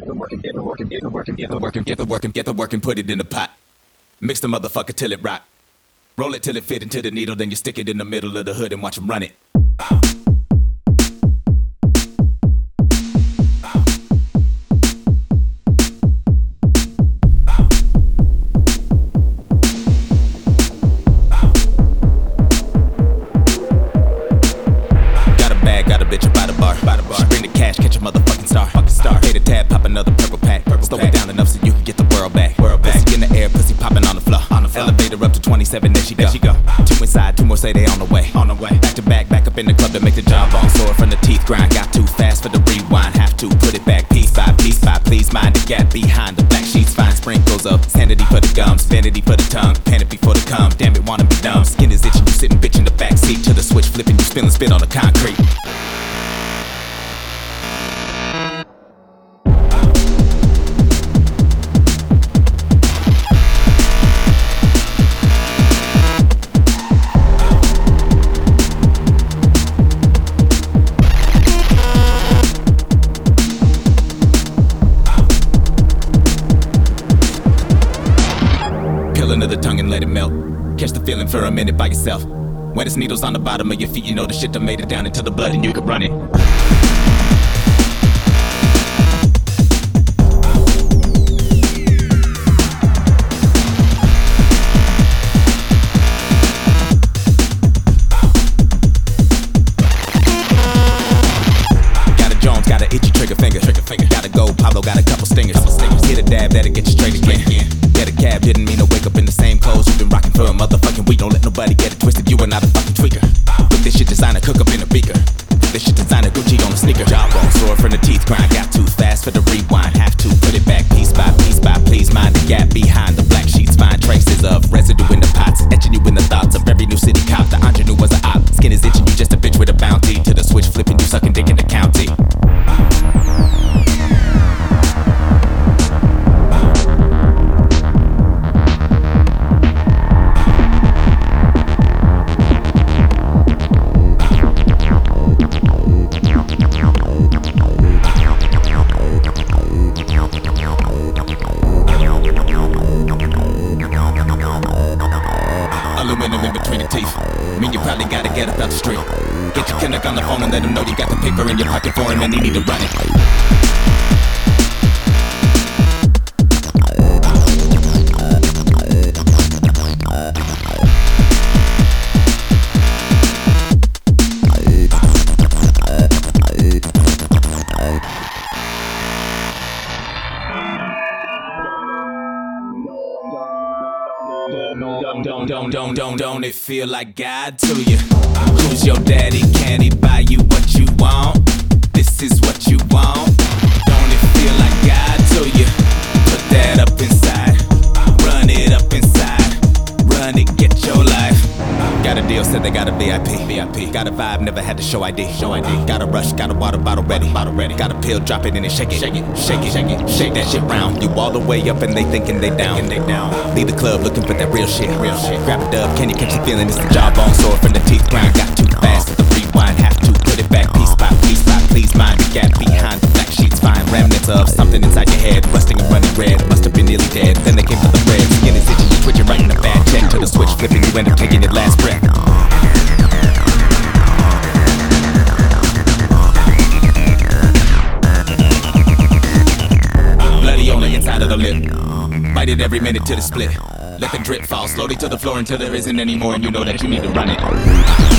the work and put it in the pot. Mix the motherfucker till it rock. Roll it till it fit into the needle, then you stick it in the middle of the hood and watch them run it. Got a bag, got a bitch up by the bar. She bring the cash, catch a motherfucking star. Pay the tab, pop another purple pack. Slow it down enough so you can get the world back. Pussy in the air, pussy popping on the floor. Elevator up to 27, there she go. Two inside, two more say they on the way. Back up in the club to make the job on. Sword from the teeth grind, got too fast for the rewind. Have to put it back piece by piece by. Please mind the gap behind the black sheets. Fine sprinkles of sanity for the gums, vanity for the tongue, panic before the cum. Damn it, wanna be dumb. Skin is itching, you sitting bitch in the back seat to the switch flipping, you spilling spit on the concrete. Into the tongue and let it melt. Catch the feeling for a minute by yourself. When it's needles on the bottom of your feet, you know the shit done made it down into the blood and you can run it. Got a Jones, got an itchy trigger finger. Got a gold Pablo, got a couple stingers. Hit a dab, that'll get you straight again. Get a cab, didn't mean to wake up in the same clothes you've been rocking for a motherfucking week. Don't let nobody get it twisted, you are not a fucking tweaker. Put this shit designer, cook up in a beaker. This shit designer, Gucci on a sneaker. Jawbone, sword from the teeth grind. Got too fast for the rewind. Have to put it back piece by piece by. Please mind the gap behind the black sheets. Find traces of residue in the pots, etching you in the thoughts of every new city cop. The ingenue was an op. Skin is itching, you just a bitch with a bounty. To the switch flipping, you sucking dick in the county. Aluminum in between the teeth. Mean you probably gotta get up out the street. Get your connect on the phone and let him know you got the paper in your pocket for him and he need to run it. Don't it feel like God to you? Who's your daddy? Can he buy you what you want? This is what you want. Don't it feel like God to you? Put that up inside. Run it up inside. Run it, get your life. Got a deal, said they got a VIP. Got a vibe, never had to show ID. Got a rush, got a water bottle ready. Got a pill, drop it and then shake it. Shake that shit round. You all the way up and they thinking they down. Leave the club looking for that real shit. Grab a dub, can you catch the feeling? It's the jawbone, sword from the teeth grind. Got too fast for the rewind. Have to put it back piece by piece by. Please mind the gap behind the black sheets. Find remnants of something inside your head. Rusting and running red, must have been nearly dead. Then they came for the bread. Skin is itching, you twitching right in the bad check. To the switch flipping, you end up taking your last breath. Bloody on the inside of the lip. Bite it every minute till it's split. Let the drip fall slowly to the floor until there isn't any more and you know that you need to run it.